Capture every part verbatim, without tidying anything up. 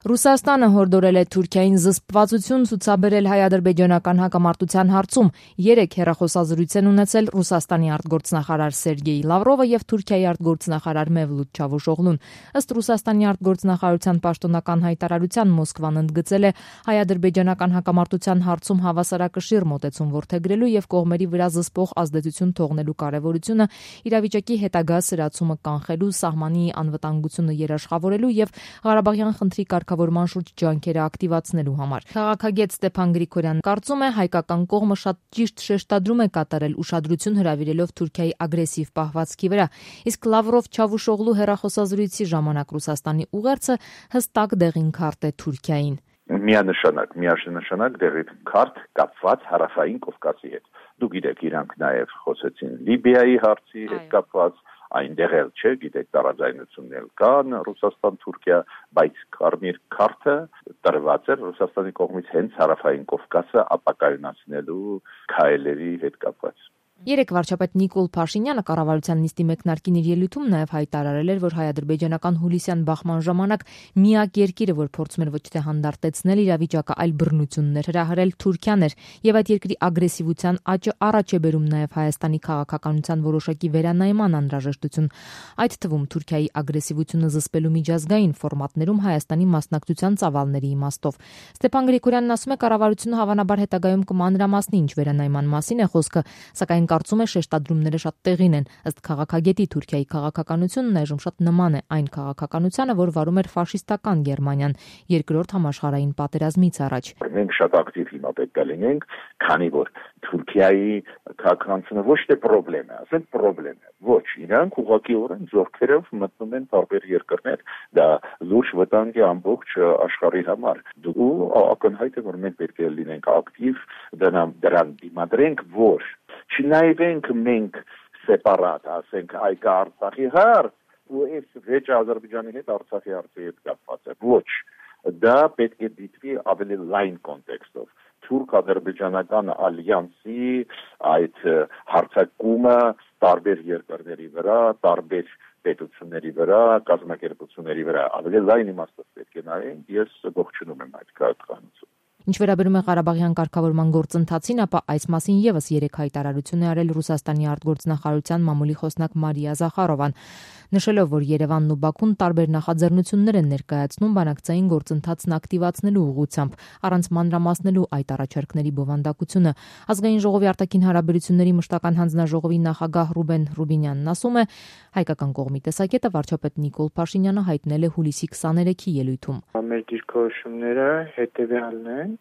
Ռուսաստանը հորդորել է Թուրքիային զսպվածություն ցուցաբերել հայ-ադրբեջանական հակամարտության հարցում։ Երեք հեռախոսազրույց են ունեցել Ռուսաստանի արտգործնախարար Սերգեյ Լավրովը եւ Թուրքիայի արտգործնախարար Մևլութ Չավուշօղլուն։ Ըստ Ռուսաստանի արտգործնախարարության պաշտոնական հայտարարության Մոսկվան ընդգծել է հայ-ադրբեջանական հակամարտության հարցում հավասարակշիռ մոտեցում որդեգրելու եւ կողմերի վրա զսպող ազդեցություն թողնելու կարեւորությունը, իրավիճակի հետագա սրացումը կանխելու, սահմանի անվտանգությունը երաշխավորելու եւ Ղարաբաղյան խնդրի կարգավորման շուրջ ջանքերը ակտիվացնելու համար։ Քաղաքագետ Ստեփան Գրիգորյանն կարծում է, հայկական կողմը շատ ճիշտ շեշտադրում է կատարել, ուշադրություն հրավիրելով Թուրքիայի ագրեսիվ պահվածքի վրա, իսկ Լավրով-Չավուշօղլու հեռախոսազրույցի ժամանակ Ռուսաստանի ուղերձը հստակ դեղին քարտ է Թուրքիային։ Միանշանակ, միանշանակ դեղին քարտ կապված Հարավային Կովկասի հետ։ Դուք գիտեք, իրանք նաև խոսեցին Լիբիայի հարցի հետ կապված, այնտեղ էլ չէ, գիտեք, տարաձայնություններ կան Ռուսաստան-Թուրքիա, բայց կարմիր քարտը տրված է Ռուսաստանի կողմից հենց Հարավային Կովկասը ապակայունացնելու քայլերի հետ կապված։ Երեք վարչապետ Նիկոլ Փաշինյանը կառավարության նիստի մեկնարկին իր ելույթում նաև հայտարարել էր, որ հայ-ադրբեջանական հուլիսյան բախման ժամանակ միակ երկիրը, որ փորձում էր ոչ թե հանդարտեցնել իրավիճակը, այլ բռնություններ հրահրել Թուրքիան էր, եւ այդ երկրի ագրեսիվության աճը առաջ է բերում նաև Հայաստանի քաղաքականության որոշակի վերանայման անհրաժեշտություն, այդ թվում Թուրքիայի ագրեսիվությունը զսպելու միջազգային ֆորմատներում Հայաստանի մասնակցության ծավալների իմաստով։ Ստեփան Գրիգորյանն ասում է, կառավարությունը հավանաբար հետագայում կմանրամասնի ինչ վերանայման մասին է խոսքը, սակայն կարծում է շեշտադրումները շատ տեղին են։ Ըստ քաղաքագետի Թուրքիայի քաղաքականությունն այժմ շատ նման է այն քաղաքականությանը, որ վարում էր ֆաշիստական Գերմանիան երկրորդ համաշխարհային պատերազմից առաջ։ Մենք շատ ակտիվ հիմա պետք է լինենք, քանի որ Թուրքիայի քաղաքականությունը ոչ թե խնդրեմ է, ասենք խնդրեմ է։ Ոչ, իրանք ուղղակիորեն զորքերով մտնում են տարբեր երկրներ, դա լուրջ վտանգ է ամբողջ աշխարհի համար։ Դու ակնհայտ է, որ մենք պետք է լինենք ակտիվ, դրան դիմադրենք, որ չնայվենք մենք սեպարատ, ասենք այ կա Արցախի հարց, ու այս վեճը Ադրբեջանի հետ Արցախի հարցի հետ կապված է։ Ոչ, դա պետք է դիտվի ավելի լայն կոնտեքստով։ Թուրք-ադրբեջանական ալյանսի այդ հարձակումը տարբեր երկրների վրա, տարբեր պետությունների վրա, կազմակերպությունների վրա ավելի լայն իմաստով պետք է նայենք, ես ողջունում եմ այդ քաղաքականությունը։ Ինչ վերաբերում է Ղարաբաղյան կարգավորման գործընթացին, ապա այս մասին եւս երեք հայտարարություն է արել Ռուսաստանի արտգործնախարարության մամուլի խոսնակ Մարիա Զախարովան, նշելով, որ Երևանն ու Բաքուն տարբեր նախաձեռնություններ են ներկայացնում բանակցային գործընթացն ակտիվացնելու ուղղությամբ, առանց մանրամասնելու այդ առաջարկների բովանդակությունը։ Ազգային ժողովի արտաքին հարաբերությունների մշտական հանձնաժողովի նախագահ Ռուբեն Ռուբինյանն ասում է, հայկական կողմի տեսակետը վարչապետ Նիկոլ Փաշինյանը հայտնել է հուլիսի քսաներեքի ելույթում։ Մեր դիրքորոշումները հետևյալն են,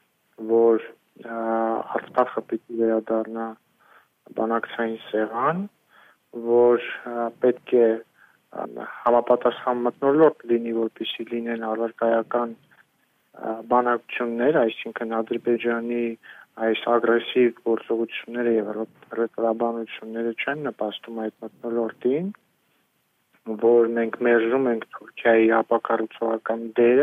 որ Արցախը պիտի վերադառնա բանակցային սեղան, որ պետք է համապատասխան մթնոլորտ լինի, որպեսզի լինեն առարկայական բանակցություններ, այսինքն Ադրբեջանի այս ագրեսիվ գործողությունները եւ ռետորաբանությունները չեն նպաստում այդ մթնոլորտին, որ մենք մերժում ենք Թուրքիայի ապակառուցողական դերը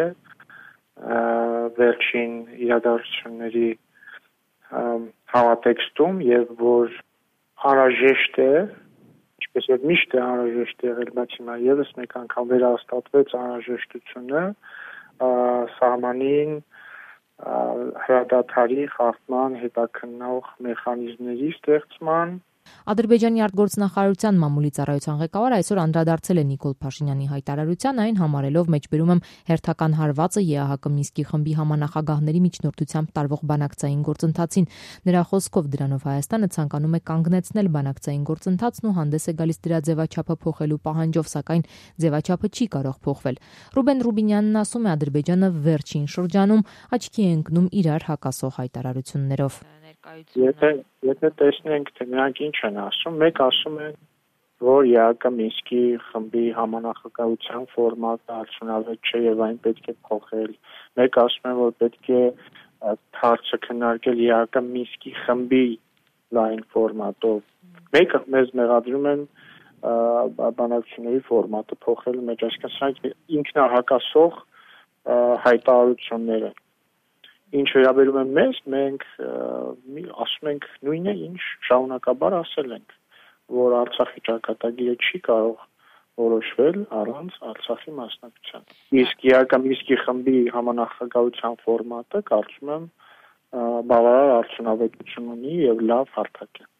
վերջին իրադարձությունների համատեքստում եւ որ անհրաժեշտ է, ինչպես որ միշտ է անհրաժեշտ եղել, բայց հիմա եւս մեկ անգամ վերահաստատվեց անհրաժեշտությունը սահմանին հրադադարի խախտման հետաքննող մեխանիզմների ստեղծման։ Ադրբեջանի արտգործնախարարության մամուլի ծառայության ղեկավարը այսօր անդրադարձել է Նիկոլ Փաշինյանի հայտարարության, այն համարելով մեջբերում եմ հերթական հարվածը ԵԱՀԿ Մինսկի խմբի համանախագահների միջնորդությամբ տարվող բանակցային գործընթացին։ Նրա խոսքով դրանով Հայաստանը ցանկանում է կանգնեցնել բանակցային գործընթացն ու հանդես է գալիս դրա ձևաչափը փոխելու պահանջով, սակայն ձևաչափը չի կարող փոխվել։ Ռուբեն Ռուբինյանն ասում է, Ադրբեջանը վերջին շրջանում աչքի է ընկնում իրար հակասող հայտարարություններով։ Եթե եթե տեսնենք, թե նրանք ինչ են ասում, մեկ ասում են, որ ԵԱՀԿ Մինսկի խմբի համանախագահության ֆորմատը արդյունավետ չէ եւ այն պետք է փոխել։ Մեկ ասում են, որ պետք է հարցը քննարկել ԵԱՀԿ Մինսկի խմբի լայն ֆորմատով։ Մեկը մեզ մեղադրում են բանակցությունների ֆորմատը փոխելու մեջ, այսինքն սրանք ինքնահակասող հայտարարություններ են։ Ինչ վերաբերում է մեզ, մենք ասում ենք նույնը, ինչ շարունակաբար ասել ենք, որ Արցախի ճակատագիրը չի կարող որոշվել առանց Արցախի մասնակցության։ Իսկ իհարկե Մինսկի խմբի համանախագահության ֆորմատը կարծում եմ բավարար արդյունավետություն ունի եւ լավ հարթակ է։